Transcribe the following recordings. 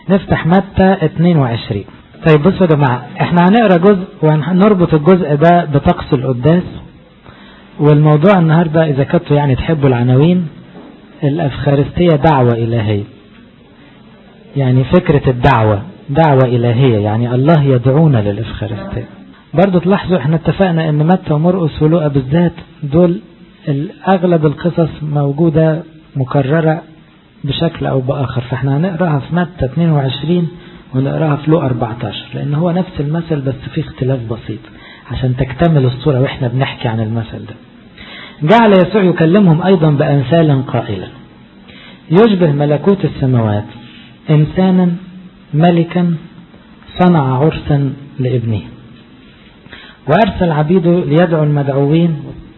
نفتح متى 22. طيب بصوا يا جماعة، احنا هنقرأ جزء وهنربط الجزء ده بطقس القداس. والموضوع النهاردة إذا كنتوا يعني تحبوا العناوين، الأفخارستية دعوة إلهية. يعني فكرة الدعوة دعوة إلهية، يعني الله يدعونا للأفخارستية. برضو تلاحظوا احنا اتفقنا ان متى ومرقس ولوقا بالذات دول أغلب القصص موجودة مكررة بشكل أو بآخر، فاحنا هنقراها في متى 22 ونقراها في لوقا 14، لأن هو نفس المثل بس فيه اختلاف بسيط عشان تكتمل الصورة واحنا بنحكي عن المثل ده. جعل يسوع يكلمهم أيضا بأمثال قائلا: يشبه ملكوت السماوات إنسانا ملكا صنع عرسا لابنه، وأرسل عبيده ليدعو المدعوين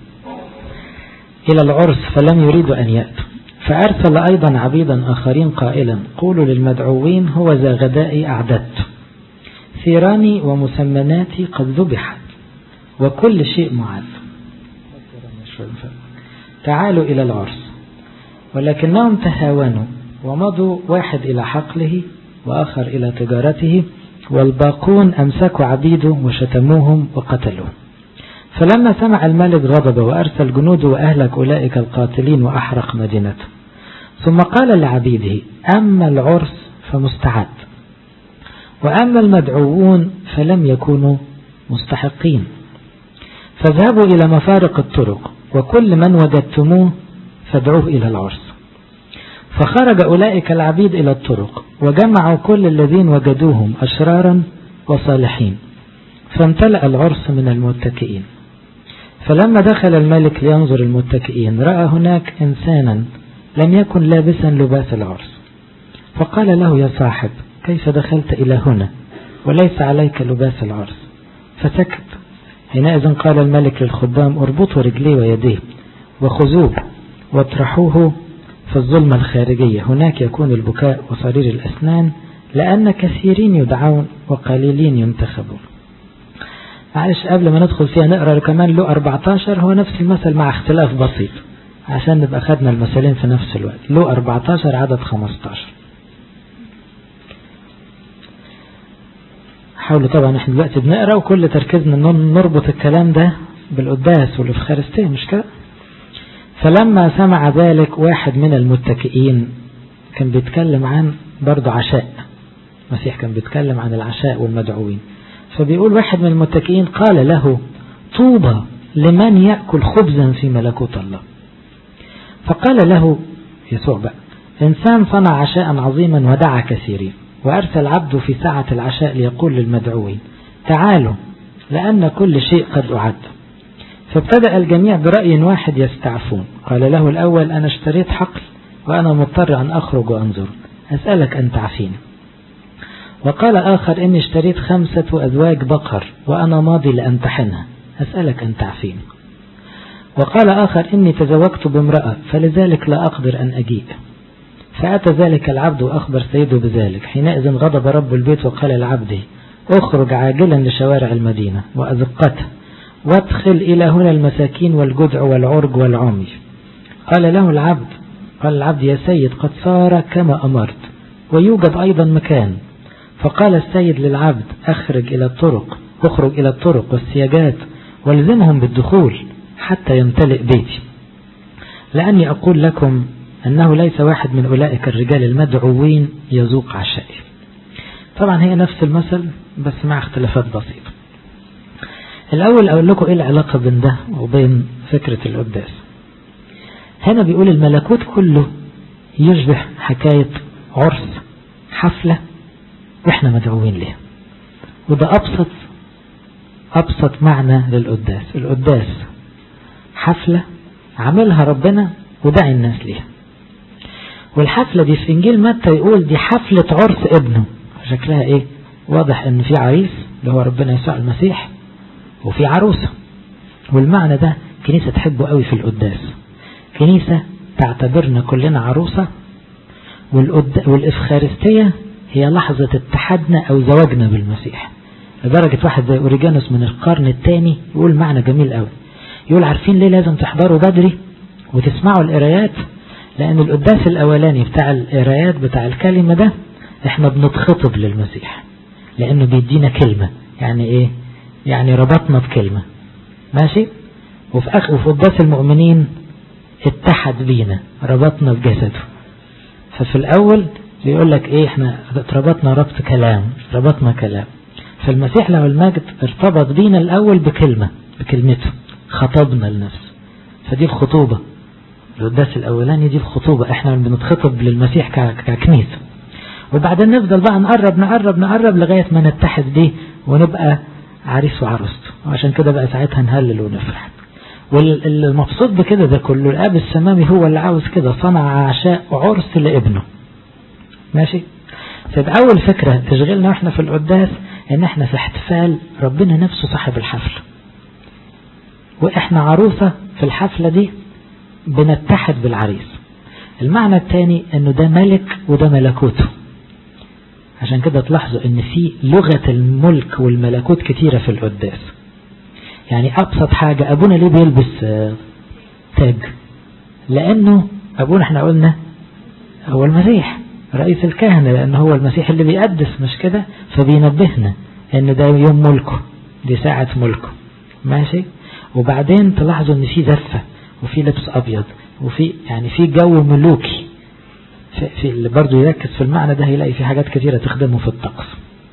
إلى العرس فلم يريدوا أن يأتوا، فأرسل أيضا عبيدا آخرين قائلا: قولوا للمدعوين هو ذا غدائي أعددت، ثيراني ومسمناتي قد ذبحت، وكل شيء معد، تعالوا إلى العرس. ولكنهم تهاونوا ومضوا، واحد إلى حقله وآخر إلى تجارته، والباقون أمسكوا عبيده وشتموهم وقتلوه. فلما سمع الملك غضب وأرسل جنوده وأهلك أولئك القاتلين وأحرق مدينته. ثم قال لعبيده: أما العرس فمستعد، وأما المدعوون فلم يكونوا مستحقين، فاذهبوا إلى مفارق الطرق وكل من وجدتموه فادعوه إلى العرس. فخرج أولئك العبيد إلى الطرق وجمعوا كل الذين وجدوهم أشرارا وصالحين، فامتلأ العرس من المتكئين. فلما دخل الملك لينظر المتكئين رأى هناك إنسانا لم يكن لابسا لباس العرس، فقال له: يا صاحب، كيف دخلت إلى هنا وليس عليك لباس العرس؟ فسكت. حينئذ قال الملك للخدام: اربطوا رجليه ويديه وخذوه واطرحوه في الظلمة الخارجية، هناك يكون البكاء وصرير الأسنان، لأن كثيرين يدعون وقليلين ينتخبون. معلش قبل ما ندخل فيها نقرأ كمان لو 14، هو نفس المثل مع اختلاف بسيط عشان نبقى خدنا المثلين في نفس الوقت. لو 14 عدد 15. حاولوا طبعا احنا دلوقتي بنقرأ وكل تركيزنا نربط الكلام ده بالقداس والإفخارستية، مش كده؟ فلما سمع ذلك واحد من المتكئين، كان بيتكلم عن برضو عشاء، المسيح كان بيتكلم عن العشاء والمدعوين، فبيقول واحد من المتكئين قال له: طوبى لمن يأكل خبزا في ملكوت الله. فقال له يسوع بقى: إنسان صنع عشاء عظيما ودعا كثيرين، وأرسل عبده في ساعة العشاء ليقول للمدعوين: تعالوا لأن كل شيء قد أعد. فابتدأ الجميع برأي واحد يستعفون. قال له الأول: أنا اشتريت حقل وأنا مضطر أن أخرج وأنظر، أسألك أن تعفيني. وقال آخر: إني اشتريت 5 أزواج بقر وأنا ماضي لأمتحنها، أسألك أن تعفيني. وقال آخر: إني تزوجت بامرأة فلذلك لا أقدر أن أجيء. فأتى ذلك العبد وأخبر سيده بذلك. حينئذ غضب رب البيت وقال لعبده: اخرج عاجلا لشوارع المدينة وأزقتها، وادخل إلى هنا المساكين والجدع والعرج والعمي. قال له العبد: قال العبد: يا سيد، قد صار كما أمرت ويوجد أيضا مكان. فقال السيد للعبد: اخرج إلى الطرق والسياجات والزمهم بالدخول حتى يمتلئ بيتي، لأني أقول لكم أنه ليس واحد من أولئك الرجال المدعوين يذوق عشائي. طبعا هي نفس المثل بس مع اختلافات بسيطة. الأول أقول لكم إيه العلاقة بين ده وبين فكرة القداس. هنا بيقول الملكوت كله يشبه حكاية عرس، حفلة، وإحنا مدعوين ليه. وده أبسط معنى للقداس. القداس حفلة عملها ربنا ودعي الناس ليها. والحفلة دي في إنجيل متى يقول دي حفلة عرس ابنه. شكلها إيه؟ واضح إن في عريس اللي هو ربنا يسوع المسيح وفي عروسة. والمعنى ده كنيسة تحبه قوي في القداس. كنيسة تعتبرنا كلنا عروسة، والإفخارستية هي لحظة اتحادنا أو زواجنا بالمسيح. لدرجة واحد زي أوريجانوس من القرن الثاني يقول معنى جميل قوي. يقول: عارفين ليه لازم تحضروا بدري وتسمعوا القرايات؟ لأن القداس الأولاني بتاع القرايات بتاع الكلمة ده احنا بنتخطب للمسيح لانه بيدينا كلمة. يعني ايه؟ يعني ربطنا بكلمة، ماشي. وفي قداس المؤمنين اتحد بينا، ربطنا بجسده. ففي الاول بيقول لك ايه؟ احنا اتربطنا ربط كلام، ربطنا كلام. فالمسيح له المجد ارتبط بينا الاول بكلمة، بكلمته خطبنا لنفسه. فدي الخطوبة، القداس الاولاني دي الخطوبة، احنا بنتخطب للمسيح ككنيسة. وبعدين نفضل بقى نقرب لغاية ما نتحد بيه ونبقى عريس وعروسته. وعشان كده بقى ساعتها نهلل ونفرح. والمبسوط بكده ده كله الاب السماوي هو اللي عاوز كده، صنع عشاء وعرس لابنه، ماشي. فده اول فكرة تشغلنا واحنا في القداس، ان احنا في احتفال ربنا نفسه صاحب الحفل، واحنا عروسة في الحفلة دي بنتحد بالعريس. المعنى الثاني انه ده ملك وده ملكوته. عشان كده تلاحظوا ان في لغة الملك والملكوت كتيرة في القداس. يعني ابسط حاجة، ابونا ليه بيلبس تاج؟ لانه ابونا احنا قلنا هو المسيح رئيس الكهنة، لانه هو المسيح اللي بيقدس، مش كده؟ فبينبهنا ان ده يوم ملكه، دي ساعة ملكه، ماشي. وبعدين تلاحظوا ان في زفة وفي لبس ابيض وفي يعني في جو ملوكي. في اللي برضو يركز في المعنى ده هيلاقي في حاجات كثيرة تخدمه في الطقس.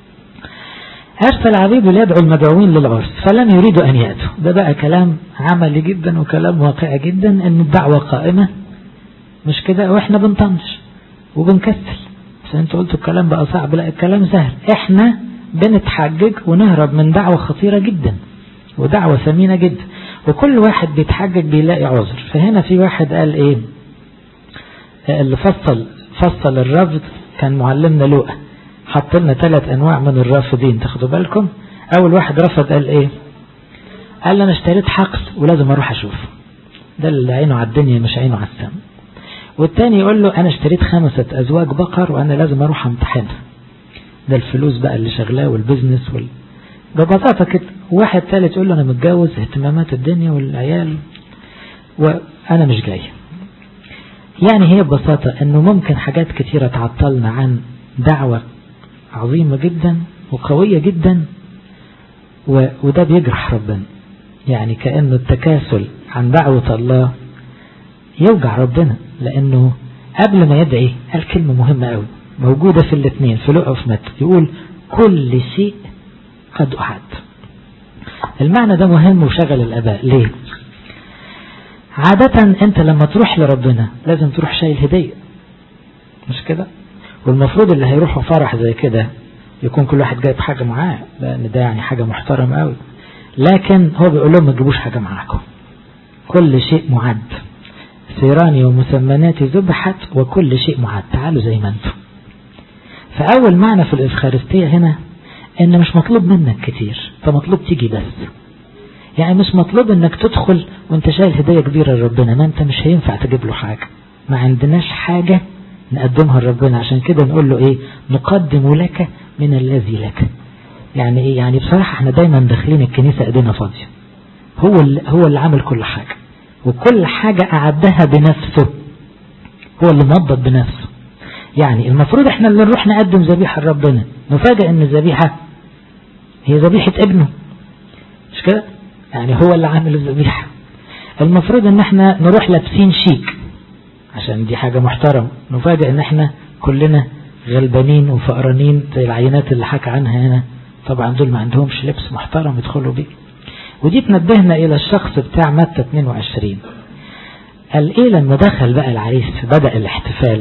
أرسل عبيد ليدعو المدعوين للعرس فلم يريدوا أن يأتوا. ده بقى كلام عملي جدا وكلام واقعي جدا، أن الدعوة قائمة، مش كده؟ وإحنا بنطنش وبنكسل. عشان انتوا قلتوا الكلام بقى صعب، لا الكلام سهل. إحنا بنتحجج ونهرب من دعوة خطيرة جدا ودعوة ثمينة جدا، وكل واحد بيتحجج بيلاقي عذر. فهنا في واحد قال إيه؟ اللي فصل الرفض كان معلمنا لوقا، حط لنا 3 أنواع من الرافضين، تاخدوا بالكم. أول واحد رفض قال إيه؟ قال أنا اشتريت حقل ولازم أروح أشوف. ده اللي عينه على الدنيا مش عينه على السماء. والتاني يقول له أنا اشتريت 5 أزواج بقر وأنا لازم أروح أمتحنها. ده الفلوس بقى اللي شغلاه والبزنس ببساطة كده. واحد ثالث يقول له أنا متجوز، اهتمامات الدنيا والعيال وأنا مش جاي. يعني هي ببساطة أنه ممكن حاجات كثيرة تعطلنا عن دعوة عظيمة جدا وقوية جدا، وده بيجرح ربنا. يعني كأنه التكاسل عن دعوة الله يوجع ربنا، لأنه قبل ما يدعي قال كلمة مهمة قوي موجودة في الاثنين، في لوقا وفي متى، يقول كل شيء قد أحد. المعنى ده مهم وشغل الآباء. ليه؟ عادة انت لما تروح لربنا لازم تروح شايل هدية، مش كده؟ والمفروض اللي هيروحوا فرح زي كده يكون كل واحد جايب حاجة معاه، لأن ده يعني حاجة محترمة قوي. لكن هو بيقول لهم ما تجيبوش حاجة معاكم، كل شيء معد، ثيراني ومسمناتي ذبحت وكل شيء معد، تعالوا زي ما انتم. فأول معنى في الإفخارستية هنا ان مش مطلوب منك كتير، فمطلوب تيجي بس. يعني مش مطلوب انك تدخل وانت شايل هدية كبيرة لربنا، ما انت مش هينفع تجيب له حاجة، ما عندناش حاجة نقدمها لربنا. عشان كده نقول له ايه؟ نقدم لك من الذي لك. يعني ايه؟ يعني بصراحة احنا دايما داخلين الكنيسة ايدينا فاضية. هو اللي عمل كل حاجة، وكل حاجة اعدها بنفسه، هو اللي مضبط بنفسه. يعني المفروض احنا اللي نروح نقدم ذبيحة لربنا، نفاجئ ان الذبيحة هي ذبيحة ابنه، مش كده؟ يعني هو اللي عامل الذبيحة. المفروض ان احنا نروح لابسين شيك عشان دي حاجة محترم، نفاجئ ان احنا كلنا غلبانين وفقرانين زي العينات اللي حكى عنها هنا. طبعا دول ما عندهمش لبس محترم يدخلوا بيه. ودي تنبهنا الى الشخص بتاع متى 22. قال ايه لما دخل بقى العريس بدأ الاحتفال؟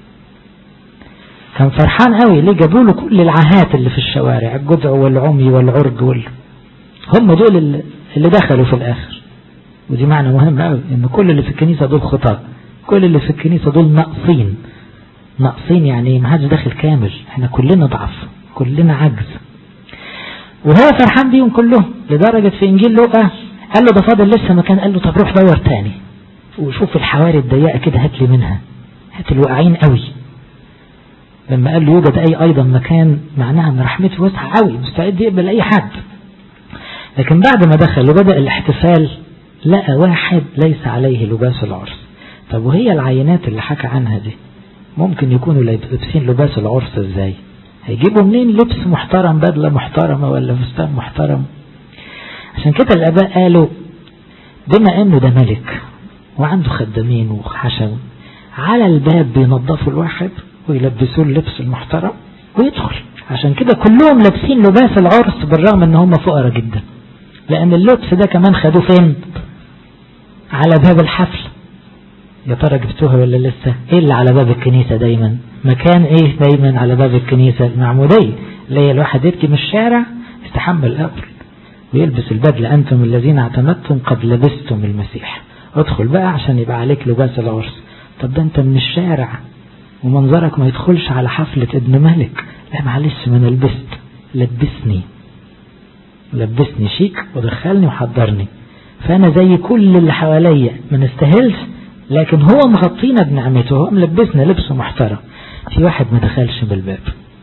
كان فرحان قوي. ليه؟ جابوا له كل العاهات اللي في الشوارع، الجدع والعمي والعرج هم دول اللي دخلوا في الاخر. ودي معنى مهم قوي، ان كل اللي في الكنيسة دول خطاة، كل اللي في الكنيسة دول ناقصين. يعني ما حدش داخل كامل، احنا كلنا ضعف، كلنا عجز. وهو فرحان بيهم كلهم، لدرجة في انجيل لوقا قال له ده فاضل لسه مكان، قال له طب روح دور تاني وشوف الحواري الضيقة كده، هات لي منها، هات الواقعين قوي. لما قال له يوجد ايضا مكان، معناها ان رحمته واسعة قوي، مستعد يقبل اي حد. لكن بعد ما دخل وبدأ الاحتفال لقى واحد ليس عليه لباس العرس. طب وهي العينات اللي حكى عنها دي ممكن يكونوا لابسين لباس العرس ازاي؟ هيجيبوا منين لبس محترم، بدلة محترمة ولا فستان محترم؟ عشان كده الآباء قالوا بما انه ده ملك وعنده خدامين وحشم، على الباب بينظفوا الواحد ويلبسوه اللبس المحترم ويدخل. عشان كده كلهم لابسين لباس العرس بالرغم ان هم فقراء جدا، لان اللبس ده كمان خدوه فين؟ على باب الحفل. يا ترى جبتوها ولا لسه؟ ايه اللي على باب الكنيسة دايما؟ مكان ايه دايما على باب الكنيسة؟ المعمودية، اللي هي الواحد يبكي من الشارع يستحمى الأول ويلبس البدلة، أنتم الذين اعتمدتم قد لبستم المسيح، ادخل بقى عشان يبقى عليك لباس العرس. طب ده انت من الشارع ومنظرك ما يدخلش على حفلة ابن ملك. لا معلش، ما انا لبست، لبسني شيك ودخلني وحضرني، فانا زي كل اللي حواليا ما نستاهلش، لكن هو مغطينا بنعمته، هو ملبسنا لبسه محترم. في واحد ما دخلش بالباب،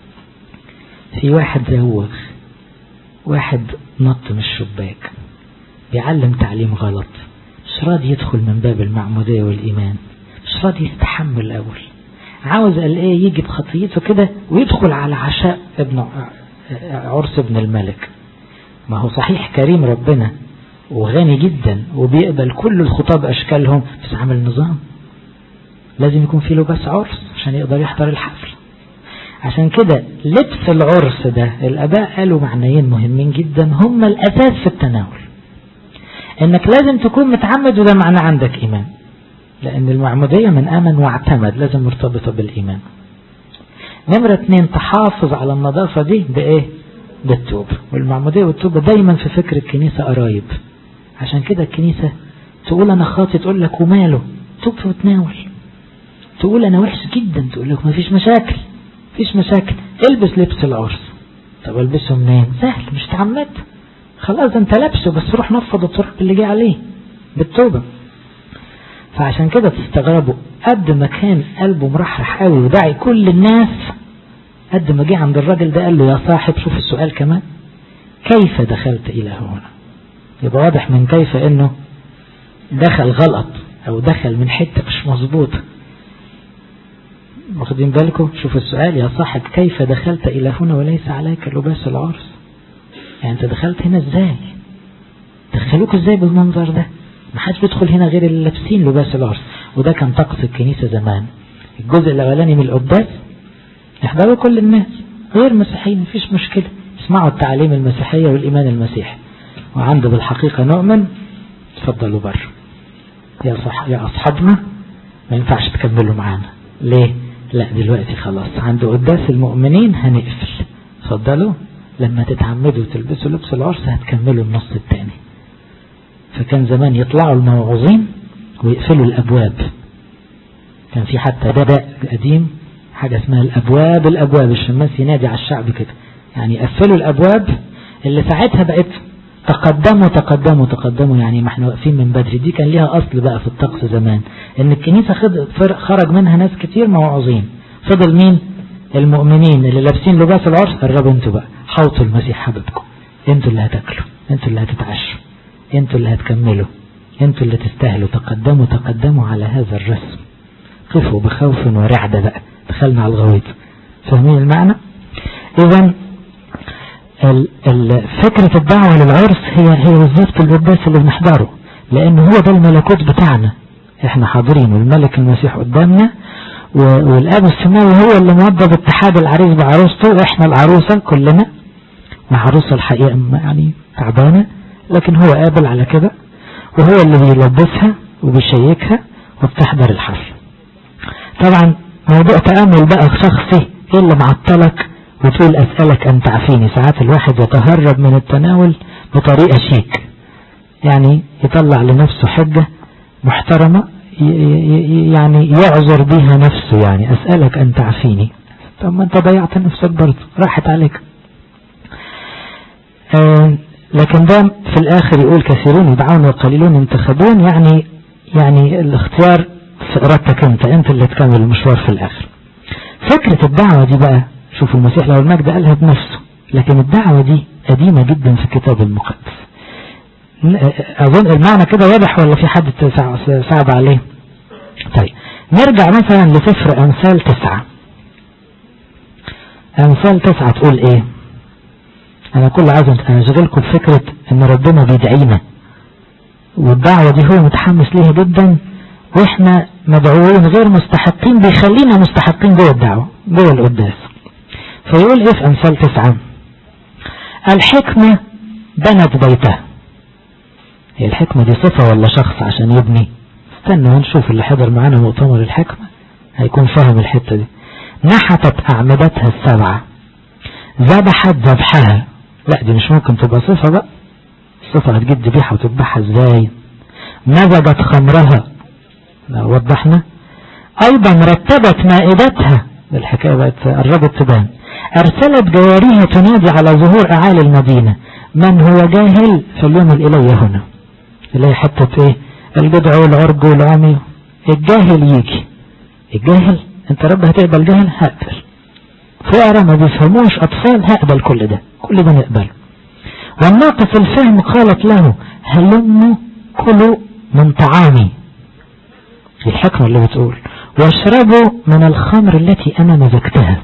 في واحد زوغ، واحد نط من الشباك بيعلم تعليم غلط، مش راضي يدخل من باب المعمودية والإيمان، مش راضي يستحمل الأول، عاوز قال ايه يجي بخطيته كده ويدخل على عشاء عرس ابن الملك. ما هو صحيح كريم ربنا وغني جدا وبيقبل كل الخطاب أشكالهم، بس عمل نظام، لازم يكون فيه لباس عرس عشان يقدر يحضر الحفل. عشان كده لبس العرس ده الآباء قالوا معنيين مهمين جدا هم الأساس في التناول. انك لازم تكون متعمد، وده معنى عندك إيمان، لأن المعمودية من آمن واعتمد لازم مرتبطة بالإيمان. نمرة 2 تحافظ على النظافة دي بإيه؟ بالتوبة. والمعمودية والتوبة دايما في فكر الكنيسة قرايب. عشان كده الكنيسة تقول أنا خاطئ تقول لك وماله، توب وتناول. تقول أنا وحش جدا تقول لك مفيش مشاكل، مفيش مشاكل، البس لبس العرس. طب البسه منين؟ سهل، مش تعمد، خلاص انت لابسه، بس روح نفض التراب اللي جه عليه بالتوبة. فعشان كده تستغربوا قد ما كان قلبه مرحرح قوي وداعي كل الناس، قد ما جه عند الراجل ده قال له يا صاحب، شوف السؤال كمان، كيف دخلت إلى هنا؟ يبقى واضح من كيف انه دخل غلط او دخل من حتة مش مظبوط. واخدين بالكم؟ شوف السؤال يا صاحب كيف دخلت إلى هنا وليس عليك لباس العرس؟ يعني انت دخلت هنا ازاي؟ دخلوك ازاي بالمنظر ده؟ ما حدش بيدخل هنا غير اللي لابسين لباس العرس. وده كان طقس الكنيسة زمان. الجزء الاولاني من القداس يحضروا كل الناس غير مسيحيين، مفيش مشكلة، اسمعوا التعاليم المسيحية والإيمان المسيحي، وعنده بالحقيقة نؤمن، تفضلوا بره يا أصحابنا، ما ينفعش تكملوا معانا. ليه؟ لا دلوقتي خلاص عنده قداس المؤمنين هنقفل، تفضلوا لما تتعمدوا وتلبسوا لبس العرس هتكملوا النص الثاني. فكان زمان يطلعوا الموعظين ويقفلوا الأبواب. كان في حتى داء قديم حاجة اسمها الأبواب الشماس ينادي على الشعب كده، يعني يقفلوا الأبواب اللي ساعتها بقت تقدموا، يعني ما احنا واقفين من بدري. دي كان ليها أصل بقى في الطقس زمان، ان الكنيسة خرج منها ناس كتير موعظين، فضل مين؟ المؤمنين اللي لابسين لباس العرس. قربوا انتوا بقى، حوطوا المسيح حبيبكم، انتوا اللي هتاكلوا، انتوا اللي هتتعشوا، انتوا اللي هتكملوا، انتوا اللي تستاهلوا، تقدموا على هذا الرسم، قفوا بخوف ورعدة. بقى دخلنا على الغويط. فاهمين المعنى؟ اذا فكرة الدعوة للعرس هي بالظبط القداس اللي بنحضره، لان هو ده الملكوت بتاعنا، احنا حاضرين والملك المسيح قدامنا، والاب السماوي هو اللي موضب اتحاد العريس بعروسته، واحنا العروسة كلنا، وعروسة الحقيقة يعني تعبانة، لكن هو قابل على كده، وهو اللي بيلبسها وبيشيكها وبتحضر الحفل. طبعا موضوع تأمل بقى شخصي، ايه اللي معطلك وتقول أسألك أن تعفيني؟ ساعات الواحد يتهرب من التناول بطريقة شيك، يعني يطلع لنفسه حجة محترمة يعني يعذر بها نفسه، يعني أسألك أن تعفيني. طب ما انت ضيعت نفسك برضه، راحت عليك. لكن ده في الآخر يقول كثيرون يدعون وقليلون ينتخبون، يعني الاختيار في إرادتك انت اللي تكمل المشوار في الآخر. فكرة الدعوة دي بقى، شوفوا المسيح لو المجد قالها بنفسه، لكن الدعوة دي قديمة جدا في الكتاب المقدس. أظن المعنى كده واضح ولا في حد صعب عليه؟ طيب نرجع مثلا لسفر أمثال 9. أمثال 9 تقول ايه؟ انا كل عايز اشغلكم بفكرة ان ربنا بيدعينا، والدعوة دي هو متحمس ليها جدا، واحنا مدعوين غير مستحقين، بيخلينا مستحقين جوه الدعوة جوه القداس. فيقول ايه في أمثال 9؟ الحكمة بنت بيتها. هي الحكمة دي صفة ولا شخص عشان يبني؟ استنى ونشوف، اللي حضر معانا مؤتمر الحكمة هيكون فاهم الحتة دي. نحتت أعمدتها 7، ذبحت ذبحها. لا دي مش ممكن تبقى صفة بقى، الصفة هتجيب ذبيحة وتذبحها ازاي؟ مزجت خمرها، لو وضحنا. ايضا رتبت مائدتها، الحكاية بقت قربت تبان. ارسلت جواريها تنادي على ظهور اعالي المدينة، من هو جاهل فليمل الي هنا. اللي هي حتة ايه؟ الجدع والعرج والعمي. الجاهل يجي. الجاهل انت رب هتقبل جاهل؟ هقبل. فقراء ما بيفهموش، اطفال هقبل كل ده، كل ده نقبله. والناقص الفهم قالت له هلموا كلوا من طعامي. الحكمة اللي بتقول واشربوا من الخمر التي انا مزجتها.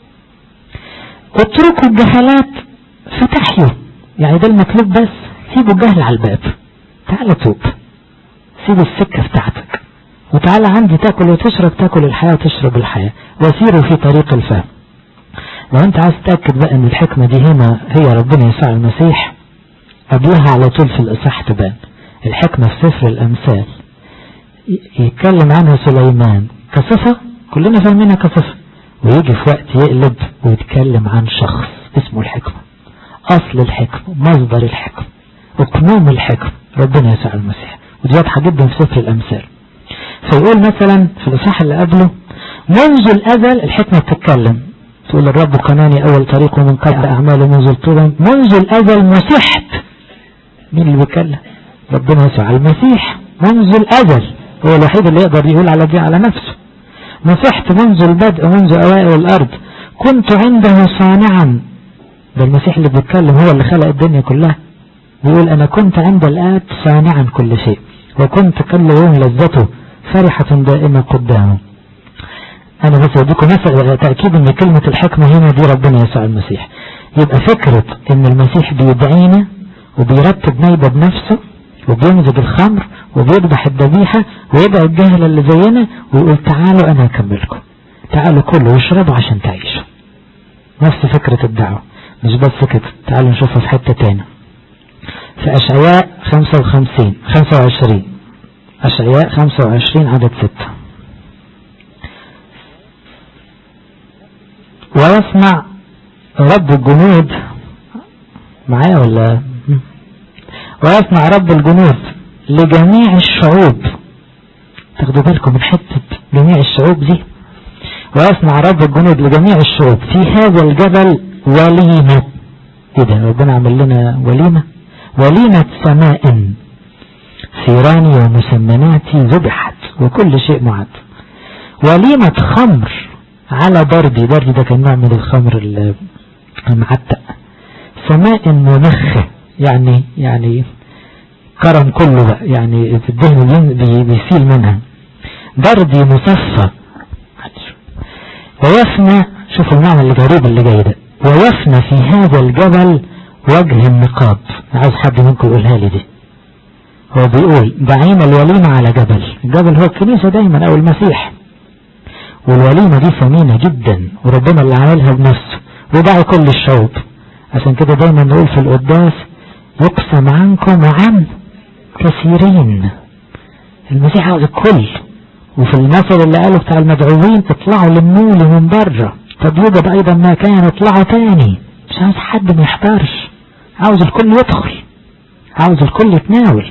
اتركوا الجهلات فتحيوا، يعني ده المطلوب، بس سيبوا الجهل على الباب، تعال توب، سيبوا السكة بتاعتك وتعال عندي تاكل وتشرب، تاكل الحياة وتشرب الحياة، وسيروا في طريق الفهم. لو انت عايز تتأكد بقى ان الحكمة دي هنا هي ربنا يسوع المسيح، قبلها على طول في الإصحاح تبان الحكمة في سفر الأمثال. يتكلم عنها سليمان كصفة، كلنا فاهمينها كصفة، ويجي في وقت يقلب ويتكلم عن شخص اسمه الحكمة، أصل الحكمة، مصدر الحكمة، اقنوم الحكمة، ربنا يسوع المسيح. ودي واضحة جدا في سفر الأمثال. فيقول مثلا في الإصحاح اللي قبله منذ الأزل الحكمة بتتكلم، تقول الرب قناني أول طريقه من قبل أعماله منذ الطول، منذ الأزل مسحت. مين اللي بيتكلم؟ ربنا يسوع المسيح. منذ الأزل هو الوحيد اللي يقدر يقول على دي على نفسه. مسحت منذ البدء منذ أوائل الأرض، كنت عنده صانعا. ده المسيح اللي بيتكلم، هو اللي خلق الدنيا كلها. بيقول أنا كنت عند الآب صانعا كل شيء، وكنت كل يوم لذته فرحة دائمة قدامه. أنا بس أديكم مثل تأكيد أن كلمة الحكمة هنا دي ربنا يسوع المسيح. يبقى فكرة أن المسيح بيدعينا وبيرتب نايبة بنفسه وبيمزج الخمر وبيذبح الذبيحة ويدعي الجاهل اللي زينا ويقول تعالوا أنا هكملكم، تعالوا كلوا واشربوا عشان تعيشوا. نفس فكرة الدعوة. مش بس كده، تعالوا نشوفها في حتة تاني في أشعياء 25 أشعياء 25 عدد 6. ويسمع رب الجنود، معايا ولا؟ ويسمع رب الجنود لجميع الشعوب. تاخدوا بالكم من حتة جميع الشعوب دي. ويسمع رب الجنود لجميع الشعوب في هذا الجبل وليمة. ايه ده؟ ربنا عمل لنا وليمة، وليمة سماء ثيراني ومسمناتي ذبحت وكل شيء معد. وليمة خمر على بردي ده كان نوع من الخمر المعتق. سماء منخة، يعني كرم كله بقى، يعني الدهن بيسيل منها. بردي مصفى. ويفنى، شوفوا المعنى اللي غريب اللي جاي ده، ويفنى في هذا الجبل وجه النقاب. عايز حد منكم يقولها لي دي. هو بيقول دعينا الوليمة على جبل، الجبل هو الكنيسة دايما او المسيح، والوليمة دي ثمينة جدا وربنا اللي عملها بنفسه ودعي كل الشعوب. عشان كده دايما نقول في القداس يقسم عنكم وعن كثيرين. المسيح عاوز الكل. وفي المثل اللي قاله بتاع المدعوين اطلعوا للنول من بره، طب يوجد ايضا ما كان اطلعوا تاني. مش عاوز حد ما يحضرش، عاوز الكل يدخل، عاوز الكل يتناول.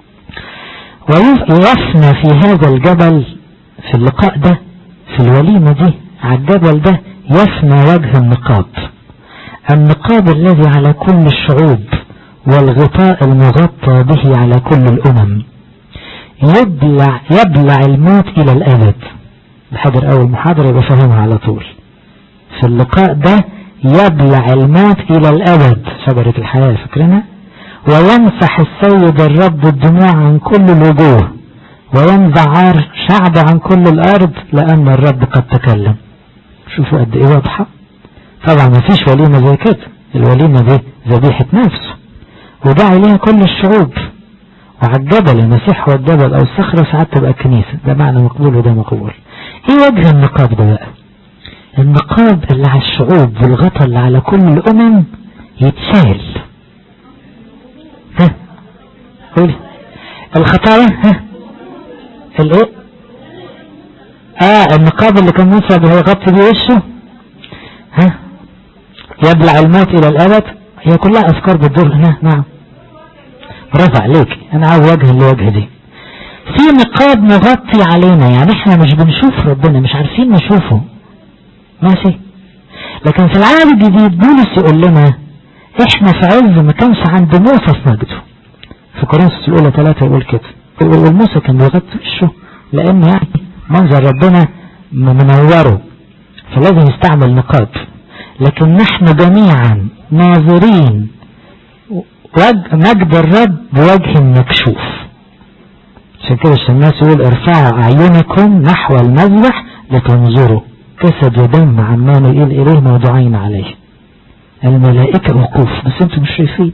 ويفنى في هذا الجبل، في اللقاء ده في الوليمة دي على الجبل ده يفنى وجه النقاب، النقاب الذي على كل الشعوب والغطاء المغطى به على كل الأمم. يبلع الموت إلى الأبد. بحضر أول محاضرة يبقى فاهمها على طول. في اللقاء ده يبلع الموت إلى الأبد، شجرة الحياة فكرنا. ويمسح السيد الرب الدموع عن كل الوجوه، وينزع عار شعب عن كل الأرض لأن الرب قد تكلم. شوفوا قد إيه واضحة. طبعا ما فيش وليمة زي كده، الوليمة دي ذبيحة نفس ودعا إليها كل الشعوب. وعلى الجبل، المسيح هو الجبل أو الصخرة، ساعات تبقى الكنيسة، ده معنى مقبول وده مقبول. إيه وجه النقاب ده بقى؟ النقاب اللي على الشعوب والغطاء اللي على كل الأمم يتشال. ها قولي الخطايا. ها الايه؟ النقاب اللي كان موسى بيغطي بيه وشه. ها يبلع الموت الى الابد. هي كلها افكار بتدور هنا. نعم برافو عليك. انا عاوز وجه لوجه دي. في نقاب مغطي علينا، يعني احنا مش بنشوف ربنا، مش عارفين نشوفه ماشي. لكن في العهد الجديد بولس يقول لنا احنا في عز ما كانش عند موسى في مجده. في كورنثوس الاولى 3 يقول كده، والموسى كان بيغطي وشه لانه يعني منظر ربنا منوره فلازم يستعمل نقاب. لكن نحن جميعا ناظرين مجد الرب بوجه مكشوف. عشان كده الناس يقول ارفعوا اعينكم نحو المذبح لتنظروا جسد ودم عمان يقول اليه موضوعين عليه. الملائكة وقوف بس انتم مش شايفين.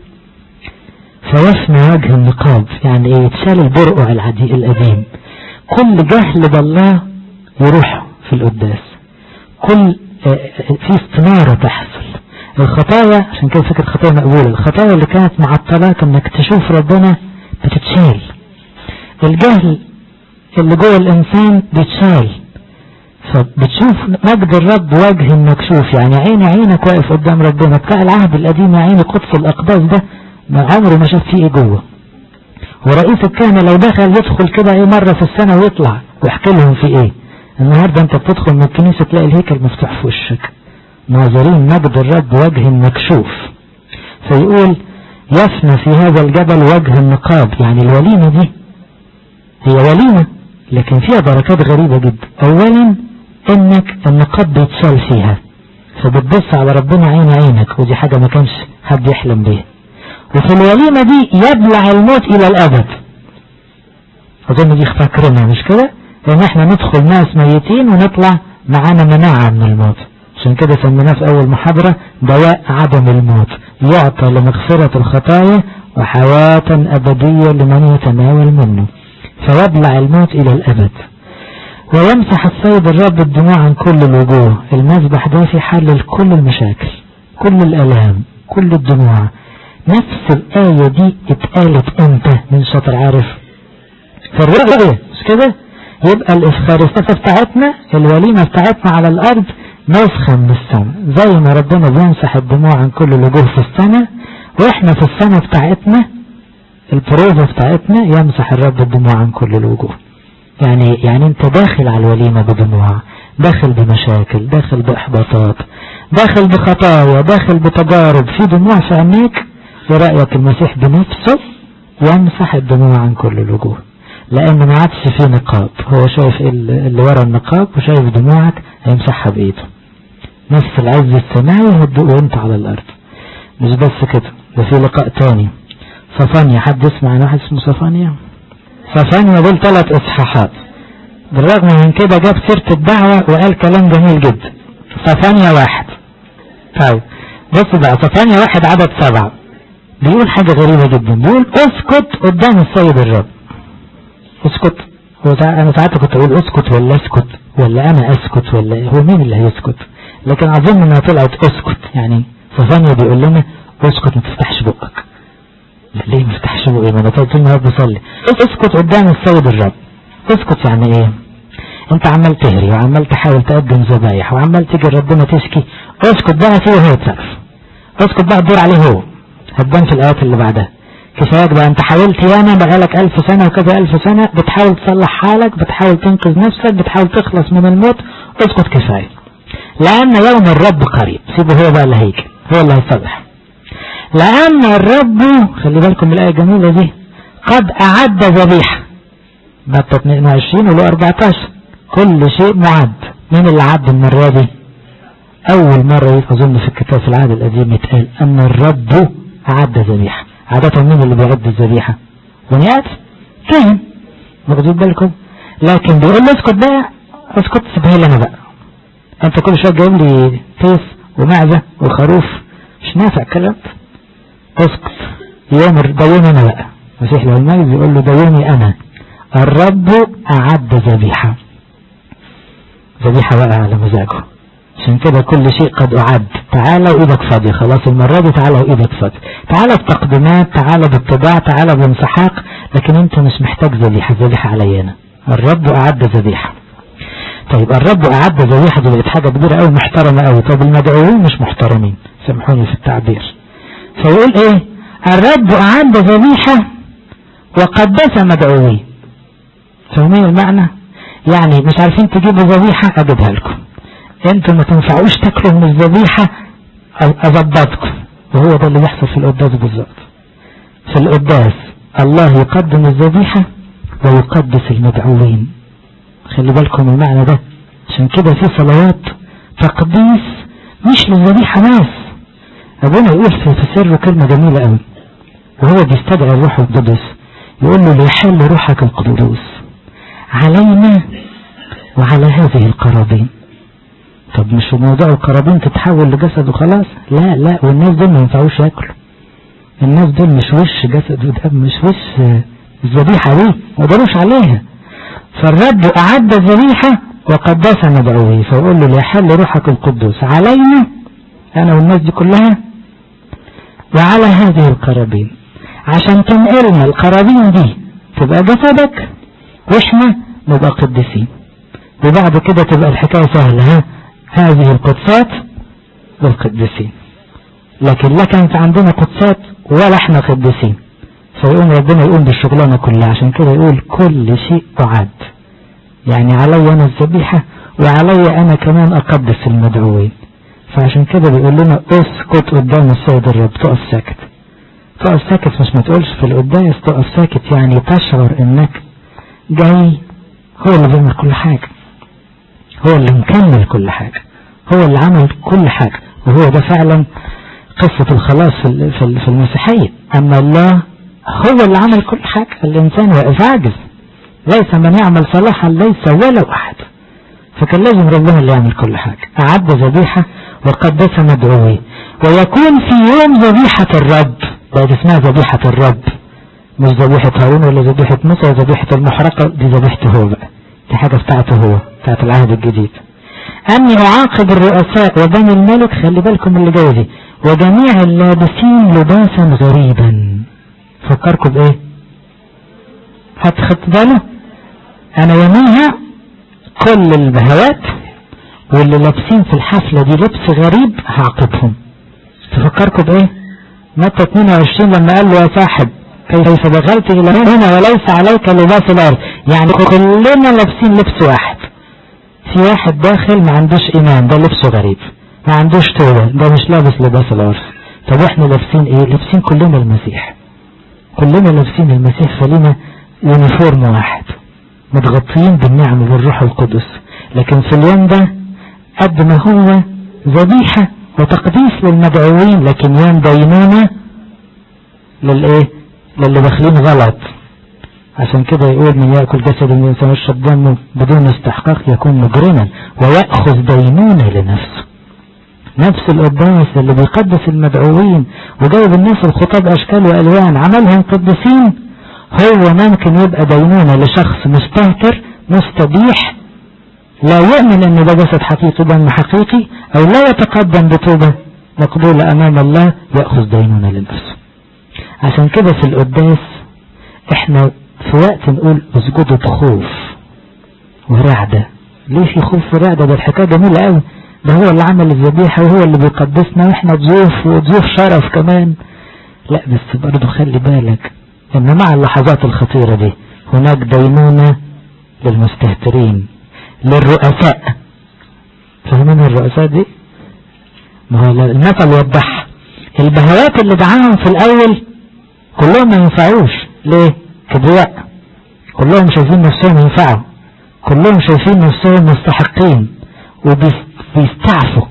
فيفنى وجه النقاب، يعني ايه؟ يتشال البرقع القديم. كل جهل بالله يروح في القداس، كل في استنارة تحصل. الخطايا، عشان كده فكرة خطايا مقبولة، الخطايا اللي كانت معطلات انك تشوف ربنا بتتشال. الجهل اللي جوه الانسان بيتشال، فبتشوف مجد الرب وجه مكشوف. يعني عينك واقف قدام ربنا. بتاع العهد القديم يا عيني قدس الاقداس ده ما عمره ما شاف فيه ايه جوه. ورئيس الكهنة لو دخل يدخل كده ايه مرة في السنة ويطلع ويحكي لهم في ايه. النهاردة انت بتدخل من الكنيسة تلاقي الهيكل مفتوح في وشك. ناظرين مجد الرب وجه مكشوف. فيقول يفنى في هذا الجبل وجه النقاب. يعني الوليمة دي هي وليمة لكن فيها بركات غريبة جدا. اولا انك النقاب بيتشال فيها، فبتبص على ربنا عينك، ودي حاجة ما كانش حد يحلم بيها. وفي الوليمة دي يبلع الموت الى الابد. اظن دي فاكرينها مش كده؟ لان احنا ندخل ناس ميتين ونطلع معانا مناعة من الموت. عشان كده سميناه في اول محاضرة دواء عدم الموت، يعطى لمغفرة الخطايا وحياة ابدية لمن يتناول منه. فيبلع الموت الى الابد. ويمسح السيد الرب الدموع عن كل الوجوه. المذبح ده في حل كل المشاكل، كل الالام، كل الدموع. نفس الآية دي اتقالت امتى؟ من شاطر عارف؟ في الرؤية مش كده؟ يبقى الإفخارستة بتاعتنا، الوليمة بتاعتنا على الأرض نسخة من السماء. زي ما ربنا بيمسح الدموع عن كل الوجوه في السماء، واحنا في السماء بتاعتنا البروفة بتاعتنا يمسح الرب الدموع عن كل الوجوه. يعني انت داخل على الوليمة بدموع، داخل بمشاكل، داخل بإحباطات، داخل بخطايا، داخل بتجارب، في دموع في عينيك. في رأيك المسيح بنفسه يمسح الدموع عن كل الوجوه، لأن ما عادش فيه نقاب. هو شايف اللي ورا النقاب وشايف دموعك هيمسحها بإيده. نفس العز السماوي هتدوق وانت على الأرض. مش بس كده، ده في لقاء تاني. صفانيا، حد يسمع عن واحد اسمه صفانيا؟ صفانيا دول 3 إصحاحات. بالرغم من كده جاب سيرة الدعوة وقال كلام جميل جدا. صفانيا 1. طيب بص بقى، صفانيا 1 عدد 7 بيقول حاجة غريبة جدا. بيقول اسكت قدام السيد الرب. اسكت. انا ساعات كنت اقول اسكت ولا اسكت ولا انا اسكت ولا هو مين اللي هيسكت، لكن اظن انها طلعت اسكت. يعني صفانيا بيقول لنا اسكت، ما تفتحش بقك. ليه ما تفتحش بقي؟ ما انا طول النهار بصلي. اسكت قدام السيد الرب. اسكت يعني ايه؟ انت عمال تهري وعمال تحاول تقدم ذبايح وعمال تيجي ربنا تشكي. اسكت بقى فيه وهو يتصرف. اسكت بقى تدور عليه هو. هتبان في الايات اللي بعدها. كفاية بقى، انت حاولت ياما بقالك 1000 سنة وكذا 1000 سنة بتحاول تصلح حالك، بتحاول تنقذ نفسك، بتحاول تخلص من الموت. اسكت كفاية، لان يوم الرب قريب. سيبه هو بقى اللي هيجي، هو اللي هيصلح. لان الرب، خلي بالكم من الآية الجميلة دي، قد اعد ذبيحة. متى 22 ولو 14 كل شيء معد. مين اللي عد المرة دي؟ اول مرة اظن في الكتاب في العهد القديم يتقال ان الرب اعد ذبيحة. عادة مين اللي بيعد الذبيحة؟ بني آدم، كاهن. واخدين بالكم؟ لكن بيقول له اسكت بقى، اسكت سيبها لي انا بقى، انت كل شويه جايب لي تيس ومعزه وخروف، مش نافع الكلام، اسكت، ده يوم انا بقى. مسيح له المجد بيقول له ده يومي انا، الرب اعد ذبيحه بقى على مزاجه. عشان كده كل شيء قد اعد، تعالى وايدك فاضيه، خلاص المره دي تعالى وايدك فاضيه، تعالى بتقديمات، تعالى بالطباع، تعالى بانسحاق، لكن انت مش محتاج ذبيحه علي انا، الرب اعد ذبيحه. طيب الرب اعد ذبيحه دي بقت حاجه كبيره قوي محترمه قوي، طب المدعوين مش محترمين، سامحوني في التعبير. فيقول ايه؟ الرب اعد ذبيحه وقدس مدعوين. فاهمين المعنى؟ يعني مش عارفين تجيبوا ذبيحه اجيبها لكم، انتوا ما تنفعوش تاكلوا من الذبيحه اظبطكم. وهو ده اللي بيحصل في القداس بالظبط. في القداس الله يقدم الذبيحه ويقدس المدعوين. خلي بالكم المعنى ده. عشان كده في صلوات تقديس مش للذبيحه بس. ابونا يقول في سره كلمه جميله قوي وهو بيستدعي الروح القدس، يقول له ليحل روحك القدوس علينا وعلى هذه القرابين. طب مش موضوع القرابين تتحول لجسد وخلاص؟ لا، والناس دول ما ينفعوش ياكلوا، الناس دول مش وش جسد ودم، مش وش الذبيحه دي، ما قدروش عليها. فالرب اعد ذبيحه وقدس مدعويه، فيقول له ليحل روحك القدوس علينا انا والناس دي كلها وعلى هذه القرابين، عشان تنقلنا القرابين دي تبقى جسدك واحنا نبقى قدسين. وبعد كده تبقى الحكايه سهله، هذه القدسات للقدسين، لكن لا كانت عندنا قدسات ولا احنا قدسين. فيقوم ربنا يقوم بالشغلانه كلها. عشان كده يقول كل شيء أعد، يعني علي انا الذبيحه وعلي انا كمان اقدس المدعوين. فعشان كده بيقول لنا اسكت قدام السيد الرب، تقف ساكت. تقف ساكت مش ما تقولش في القداس، تقف ساكت يعني تشعر انك جاي، هو اللي بيعمل كل حاجه، هو اللي مكمل كل حاجه، هو اللي عمل كل حاجه. وهو ده فعلا قصه الخلاص في المسيحيه. اما الله هو اللي عمل كل حاجه، الانسان واقف عاجز، ليس من يعمل صلاحا ليس ولا احد. فكان لازم ربنا اللي يعمل كل حاجه. اعد ذبيحه وقدس مدعويه، ويكون في يوم ذبيحه الرب. بقت اسمها ذبيحه الرب، مش ذبيحه هارون ولا ذبيحه موسى وذبيحه المحرقه، دي ذبيحته هو بقى، دي حاجه بتاعته هو، بتاعت العهد الجديد. اني اعاقب الرؤساء وبني الملك، خلي بالكم اللي جاي دي، وجميع اللابسين لباسا غريبا. فكركم بايه؟ خدت باله؟ انا يوميها كل البهوات واللي لابسين في الحفلة دي لبس غريب هعاقبهم. تفكركم بايه؟ متى 22 لما قال له يا صاحب كيف دخلت الى هنا وليس عليك لباس الارض. يعني كلنا لابسين لبس واحد، في واحد داخل ما عندوش ايمان، ده لبسه غريب، ما عندوش توبة، ده مش لابس لباس الارض. طب احنا لابسين ايه؟ لابسين كلنا المسيح، كلنا لابسين المسيح، فلينا يونيفورم واحد، متغطيين بالنعم والروح القدس. لكن في اليوم ده قد ما هو ذبيحة وتقديس للمدعوين، لكن يوم دينونة للايه؟ للي داخلين غلط. عشان كده يقول من يأكل جسد الإنسان ويشرب دمه بدون استحقاق يكون مجرما ويأخذ دينونة لنفسه. نفس القداس اللي بيقدس المدعوين وجايب الناس الخطاب أشكال وألوان عملهم قدسين، هو ممكن يبقى دينونة لشخص مستهتر مستبيح لا يؤمن ان ده جسد حقيقي دم حقيقي، او لا يتقدم بتوبة مقبولة امام الله، يأخذ دينونة لنفسه. عشان كده في القداس احنا في وقت نقول اسجدوا بخوف ورعدة. ليه في خوف ورعدة؟ ده الحكاية جميلة قوي، ده هو اللي عمل الذبيحة وهو اللي بيقدسنا واحنا ضيوف وضيوف شرف كمان. لا بس برضه خلي بالك ان مع اللحظات الخطيرة دي هناك دينونة للمستهترين، للرؤساء. فاهمين الرؤساء دي؟ ما هو المثل يوضح. البهوات اللي دعاهم في الاول كلهم ما ينفعوش. ليه؟ كبرياء، كلهم شايفين نفسهم ينفعوا، كلهم شايفين نفسهم مستحقين وبيستعفوا.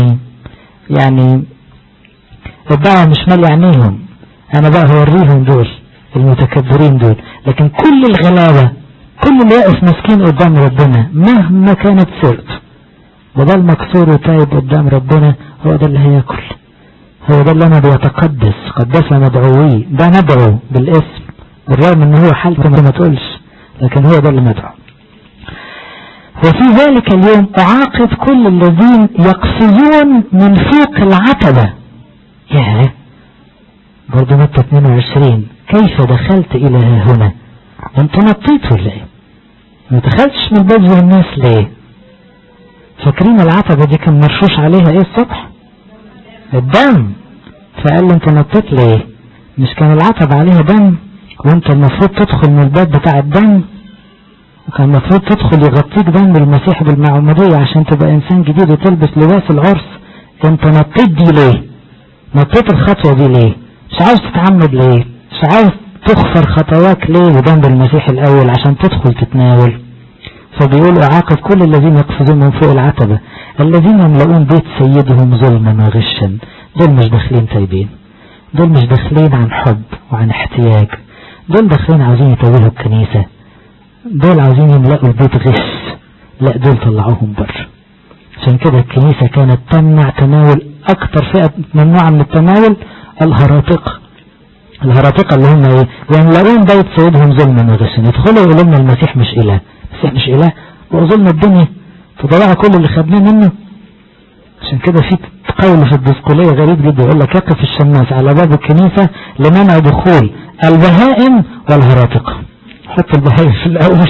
يعني الدعوة مش مالي عينيهم، انا بقى هوريهم دول المتكبرين دول. لكن كل الغلابة كل اللي واقف مسكين قدام ربنا مهما كانت سيرته بدل مكسور وتايب قدام ربنا، هو ده اللي هياكل، هو ده اللي انا بيتقدس. قدسنا مدعويه، ده ندعو بالاسم بالرغم ان هو حالته ما تقولش، لكن هو ده اللي ندعو. وفي ذلك اليوم اعاقب كل الذين يقفزون من فوق العتبة. ياه، برضو متى 22 كيف دخلت الى هنا؟ انت نطيت ولا ايه؟ ما دخلتش من الباب زي الناس ليه؟ فاكرين العتبة دي كان مرشوش عليها ايه الصبح؟ الدم. فقال له انت نطيت ليه؟ مش كان العتبة عليها دم وانت المفروض تدخل من الباب بتاع الدم، وكان المفروض تدخل يغطيك دم المسيح بالمعمودية عشان تبقى انسان جديد وتلبس لباس العرس. انت نطيت دي ليه؟ نطيت الخطوة دي ليه؟ مش عاوز تتعمد ليه؟ مش عاوز تغفر خطواك ليه ودم المسيح الاول عشان تدخل تتناول؟ فبيقول اعاقب كل الذين يقفزون من فوق العتبة الذين يملؤون بيت سيدهم ظلما وغشا. دول مش داخلين تايبين، دول مش داخلين عن حب وعن احتياج، دول داخلين عاوزين يتوهوا الكنيسة، دول عاوزين يملأوا البيت غش. لا، دول طلعوهم بره. عشان كده الكنيسة كانت تمنع تناول اكتر فئة ممنوعة من التناول الهراطقة. الهراطقة اللي هم ايه؟ يملؤون بيت سيدهم ظلما وغشا، يدخلوا يقولوا لنا المسيح مش اله، المسيح مش اله وظلم الدنيا تضيع كل اللي خدناه منه. عشان كده في قول في الدسقلية غريب جدا يقول لك يقف الشماس على باب الكنيسة لمنع دخول البهائم والهراطقة. حط البهائم في الاول.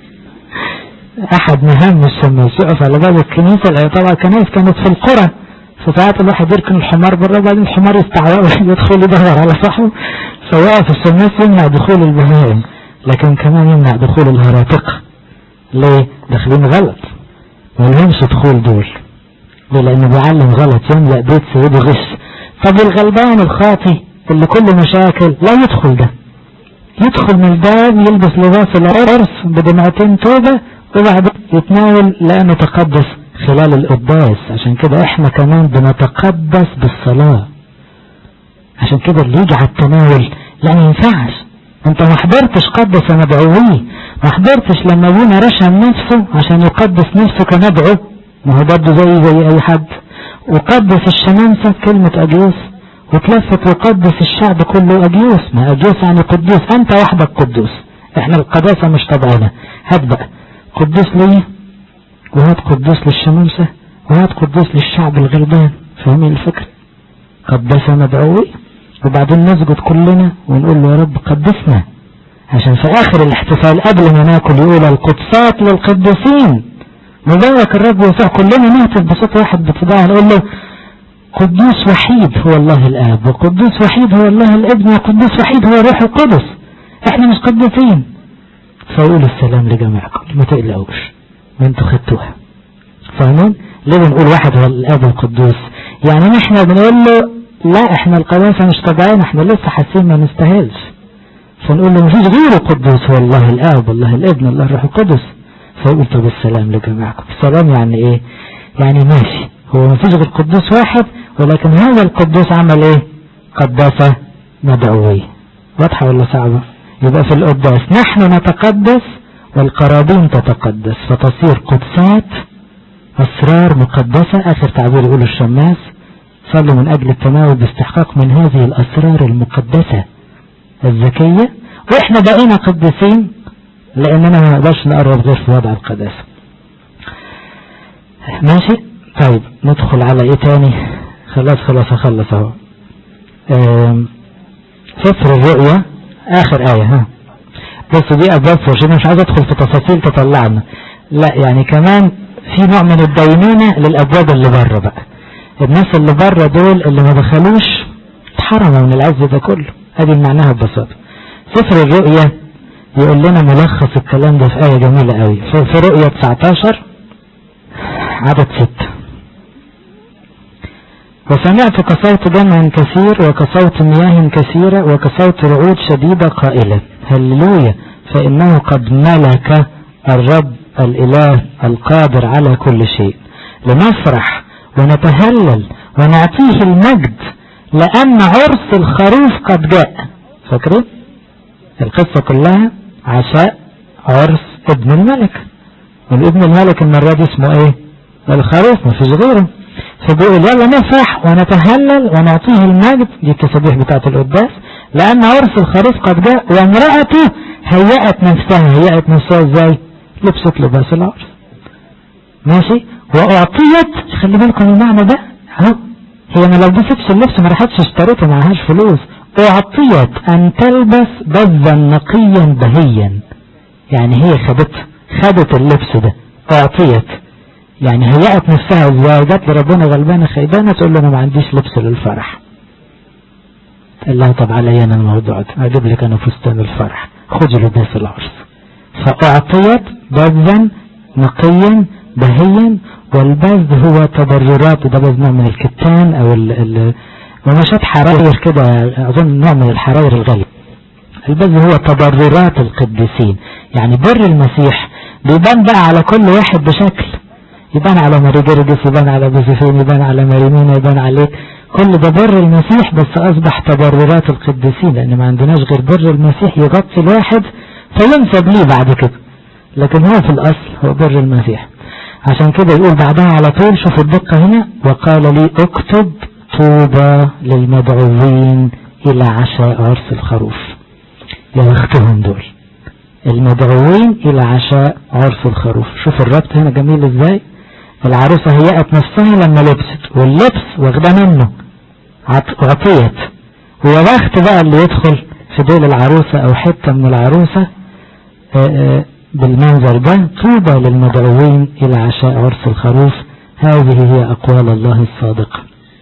احد مهام الشماس يقف على باب الكنيسة، لان طبعا الكنائس كانت في القرى، فساعات الواحد يركن الحمار بره وبعدين الحمار يستعوى يدخل يدور على صاحبه، فوقف الشماس يمنع دخول البهائم لكن كمان يمنع دخول الهراطقة. ليه؟ داخلين غلط، ما لهمش دخول دول. ليه؟ لانه بيعلم غلط، يملأ بيت سيده غش. طب الغلبان الخاطي اللي كله مشاكل لا يدخل، ده يدخل من الباب يلبس لباس العرس بدمعتين توبة وبعدين يتناول لانه تقدس خلال القداس. عشان كده احنا كمان بنتقدس بالصلاة. عشان كده اللي يجي على التناول لا، ما ينفعش. انت ما حضرتش قدس مدعويه، ما حضرتش لما ابونا رشم نفسه عشان يقدس نفسه كمدعو، ما هو برضه زي اي حد. وقدس الشمامسة كلمة اجيوس، وتلفت وقدس الشعب كله اجيوس. ما اجيوس يعني قدوس، انت وحدك قدوس. احنا القداسة مش طبعنا. هات بقى قدوس ليه، وهات قدوس للشمامسة، وهات قدوس للشعب الغلبان. فاهمين الفكرة؟ قدس مدعوي، وبعدين نسجد كلنا ونقول له يا رب قدسنا، عشان في اخر الاحتفال قبل ما ناكل يقول القدسات للقدسين مبارك الرب يسوع. كلنا نهتف بصوت واحد باتباع نقول له قدوس وحيد هو الله الاب، وقدوس وحيد هو الله الابن، وقدوس وحيد هو الروح القدس. احنا مش قدسين. فيقول السلام لجميعكم، ما تقلقوش ما انتوا خدتوها. فاهمين؟ ليه بنقول واحد هو الاب القدوس؟ يعني احنا بنقول له لا، احنا القداسة مش طبيعية، احنا لسه حاسين ما نستاهلش. فنقول له مفيش غيره قدوس هو الله الاب، الله الابن، الله الروح القدس. فيقول طب السلام لجميعكم. السلام يعني ايه؟ يعني ماشي، هو مفيش غير قدوس واحد، ولكن هذا القدوس عمل ايه؟ قداسة مدعوية. واضحة ولا صعبة؟ يبقى في القداس نحن نتقدس والقرابين تتقدس، فتصير قدسات أسرار مقدسة. آخر تعبير يقول الشماس صلوا من أجل التناول باستحقاق من هذه الأسرار المقدسة الذكية، وإحنا بقينا قدسين لأننا ما نقدرش نقرب غير في وضع القداسة. ماشي؟ طيب ندخل على إيه تاني؟ خلاص هخلص أهو. سفر الرؤيا آخر آية. بس دي أبواب فرشنا، مش عايز أدخل في تفاصيل تطلعنا، لا يعني كمان في نوع من الدينونة للأبواب اللي بره بقى. الناس اللي بره دول اللي ما دخلوش اتحرموا من العز ده كله. هذه معناها ببساطة. سفر الرؤيا يقول لنا ملخص الكلام ده في آية جميلة قوي في رؤيا 19 عدد 6. وسمعت كصوت جمع كثير وكصوت مياه كثيرة وكصوت رعود شديدة قائلة هللويا، فإنه قد ملك الرب الإله القادر على كل شيء. لنفرح ونتهلل ونعطيه المجد لأن عرس الخروف قد جاء. فاكرين القصة كلها؟ عشاء عرس ابن الملك، والابن الملك المرة دي اسمه ايه؟ الخروف، مفيش غيره. فبيقول يلا نفرح ونتهلل ونعطيه المجد، دي التسابيح بتاعت القداس، لأن عرس الخروف قد جاء وامرأته هيأت نفسها ازاي؟ لبست لباس العرس. ماشي. وأعطيت، خلي بالكم المعنى ده اهو، هي ما لبستش اللبس، ما راحتش اشتريته، معهاش فلوس. أعطيت أن تلبس بذا نقيا بهيا، يعني هي خدت اللبس ده. أعطيت يعني هيأت نفسها ازاي؟ جات لربنا غلبانة خيبانة تقول له انا ما عنديش لبس للفرح، قال لها طب علي انا الموضوع ده، اجيب لك انا فستان الفرح، خدي لباس العرس. فأعطيت بذا نقيا بهيا، والبذ هو تبررات، ده بذ نوع من الكتان او ومشات حراير كده، اظن نوع من الحراير الغالية. البذ هو تبررات القديسين، يعني بر المسيح بيبان بقى على كل واحد بشكل، يبان على ماري جرجس، يبان على بوزيفين، يبان على ماريمينا، يبان عليك، كل ده بر المسيح، بس اصبح تبررات القديسين، لان ما عندناش غير بر المسيح يغطي الواحد فينسب ليه بعد كده، لكن هو في الاصل هو بر المسيح. عشان كده يقول بعدها على طول، شوفوا الدقة هنا، وقال لي اكتب طوبى للمدعوين الى عشاء عرس الخروف. يا بختهم دول المدعوين الى عشاء عرس الخروف. شوف الربط هنا جميل ازاي. العروسة هيأت نفسها لما لبست، واللبس واخده منه عطيت، ويا بخت بقى اللي يدخل في دول العروسة او حتة من العروسة بالمنظر ده. طوبى للمدعوين الى عشاء عرس الخروف، هذه هي اقوال الله الصادقة.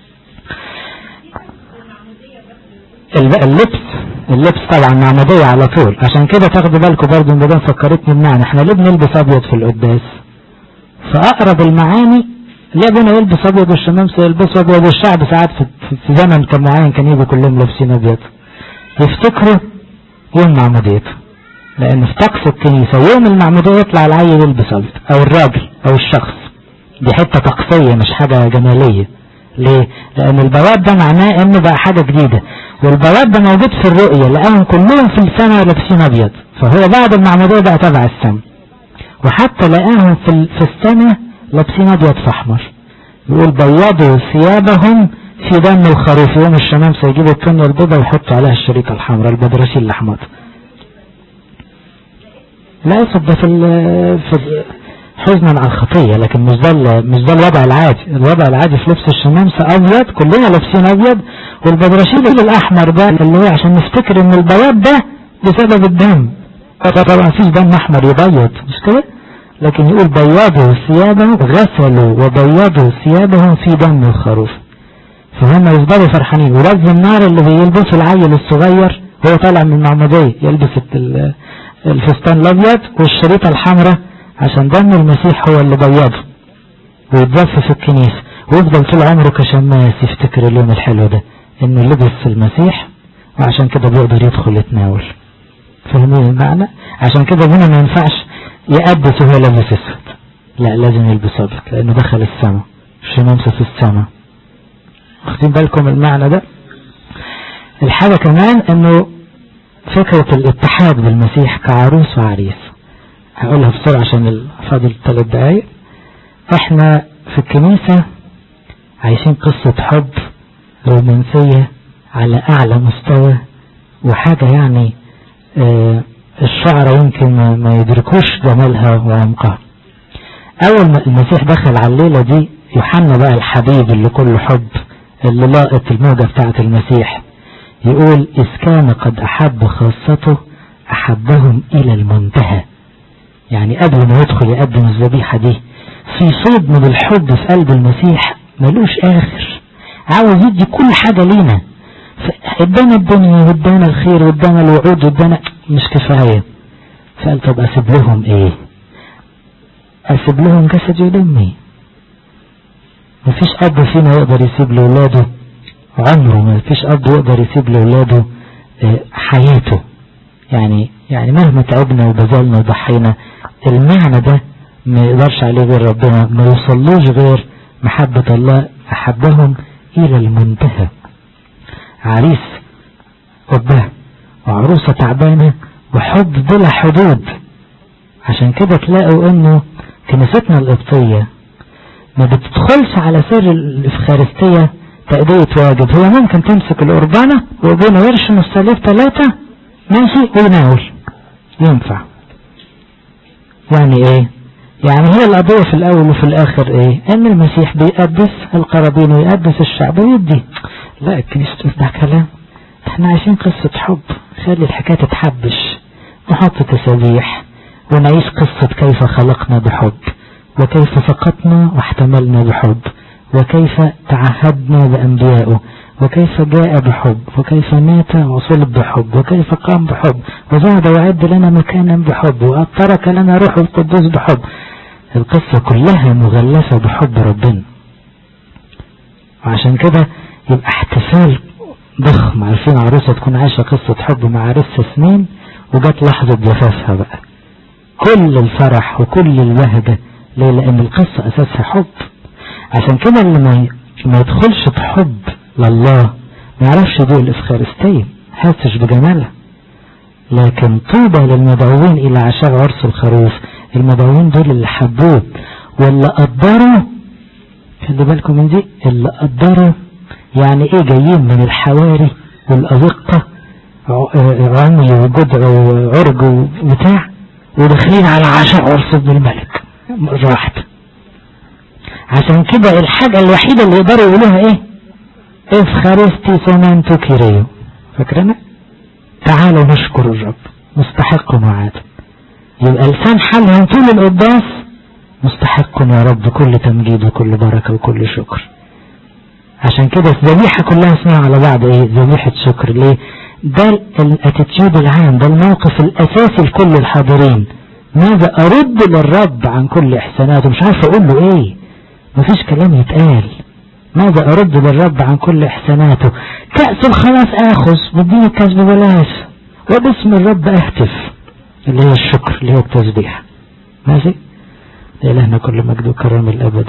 اللبس طبعا معمودية على طول، عشان كده تاخدوا بالكم برضه ان ده فكرتني بمعنى احنا ليه بنلبس ابيض في القداس؟ فاقرب المعاني ليه ابونا يلبس ابيض والشمامسة يلبسوا ابيض، والشعب ساعات في زمن كان معين كان يجوا كلهم لابسين ابيض، يفتكروا يوم معموديته، لان في طقس الكنيسة يوم المعمودية يطلع العيل يلبس ابيض، او الراجل او الشخص، دي حتة طقسية مش حاجة جمالية. ليه؟ لان البواب ده معناه انه بقى حاجة جديدة، والبواب ده موجود في الرؤية، لأنهم كلهم في السماء لابسين ابيض، فهو بعد المعمودية بقى تبع السماء. وحتى لقاهم في السماء لابسين ابيض في احمر، يقول بيضوا ثيابهم في دم الخروف. يوم الشمامسة يجيب التونة البيضاء ويحطوا عليها الشريطة الحمراء، البدرشين الاحمر. لا يصب في حزنا على الخطية، لكن مش ده الوضع العادي. الوضع العادي في لبس الشمامسة ابيض، كلنا لابسين ابيض، والبدرشين الاحمر ده اللي هو عشان نفتكر ان البياض ده بسبب الدم، طبعا فيش دم احمر يبيض مش كده، لكن يقول بيضوا ثيابهم، غسلوا وبيضوا ثيابهم في دم الخروف. فهم يفضلوا فرحانين. ولازم النار اللي بيلبسه العيل الصغير وهو طالع من المعمودية يلبس الفستان الابيض والشريطة الحمراء، عشان دم المسيح هو اللي بيضه، ويتزف في الكنيسة، ويفضل طول عمره كشماس يفتكر اليوم الحلو ده انه لبس المسيح، وعشان كده بيقدر يدخل يتناول. فاهمين المعنى؟ عشان كده هنا ما ينفعش يقدس وهو لابس اسود، لا لازم يلبس ابيض، لانه دخل السماء، الشمامسة في السماء. واخدين بالكم المعنى ده؟ الحاجة كمان انه فكرة الاتحاد بالمسيح كعروس وعريس، هقولها بسرعة عشان فاضل 3 دقايق. احنا في الكنيسة عايشين قصة حب رومانسية على اعلى مستوى، وحاجة يعني الشعراء يمكن ما يدركوش جمالها وعمقها. اول ما المسيح دخل على الليلة دي، يوحنا بقى الحبيب اللي كله حب، اللي لاقت الموجة بتاعت المسيح، يقول إذ كان قد أحب خاصته أحبهم إلى المنتهى. يعني قبل ما يدخل يقدم الذبيحة دي في صوب من الحب في قلب المسيح ملوش آخر، عاوز يدي كل حاجة لينا، ادانا الدنيا وادانا الخير وادانا الوعود وادانا، مش كفاية. فقال طب أسيب لهم إيه؟ أسيب لهم جسدي ودمي. مفيش أب فينا يقدر يسيب لأولاده عمره، مفيش أب يقدر يسيب لأولاده حياته. يعني مهما تعبنا وبذلنا وضحينا، المعنى ده ما يقدرش عليه غير ربنا، ما يوصلوش غير محبة الله، أحبهم إلى المنتهى. عريس أبه وعروسة تعبانة وحب بلا حدود، عشان كده تلاقوا انه كنيستنا القبطية ما بتدخلش على سر الإفخارستية تأدية واجب. هو ممكن تمسك القربانة وابونا يرشم الصليب 3 ماشي ويناول ينفع. يعني ايه؟ يعني هي القضية في الاول وفي الاخر ايه؟ ان المسيح بيقدس القرابين ويقدس الشعب ويدي. لا الكنيسة ده كلام، احنا عايشين قصة حب، خلي الحكاية تتحبش، نحط تسابيح ونعيش قصة كيف خلقنا بحب، وكيف سقطنا واحتملنا بحب، وكيف تعهدنا بأنبيائه، وكيف جاء بحب، وكيف مات وصلب بحب، وكيف قام بحب، وزاد وعد لنا مكانا بحب، وترك لنا روح القدوس بحب. القصة كلها مغلفة بحب ربنا. وعشان كده يبقى احتفال ضخم. عارفين عروسة تكون عايشة قصة حب مع عرسها سنين وجات لحظة جفافها بقى، كل الفرح وكل البهجة. ليه؟ لأن القصة أساسها حب. عشان كده اللي ما يدخلش بحب لله ما يعرفش يدوق الإفخارستية، حاسش بجمالها. لكن طوبى للمدعوين إلى عشاء عرس الخروف. المدعوين دول اللي حبوه واللي قدروا، خلي بالكم من دي، اللي قدروا يعني ايه جايين من الحواري والأزقة عمي وجدع وعرج وبتاع وداخلين على عشاء عرس ابن الملك راحت. عشان كده الحاجة الوحيدة اللي يقدروا يقولوها ايه؟ افخارستي سمانتو كيريو. فاكرنا؟ تعالوا نشكر الرب مستحق وعاد. يبقى لسان حالهم طول القداس مستحق يا رب كل تمجيد وكل بركة وكل شكر. عشان كده الذبيحة كلها اسمها على بعض ايه؟ ذبيحة شكر. ليه؟ ده الاتيتيود العام، ده الموقف الاساسي لكل الحاضرين. ماذا ارد للرب عن كل احساناته؟ مش عارف اقول له ايه، مفيش كلام يتقال. ماذا ارد للرب عن كل احساناته؟ كأس الخلاص اخذ بدين الكاس ببلاش وباسم الرب اهتف، اللي هي الشكر اللي هو التسبيح. ماشي؟ لإلهنا كل مجد وكرم الابد.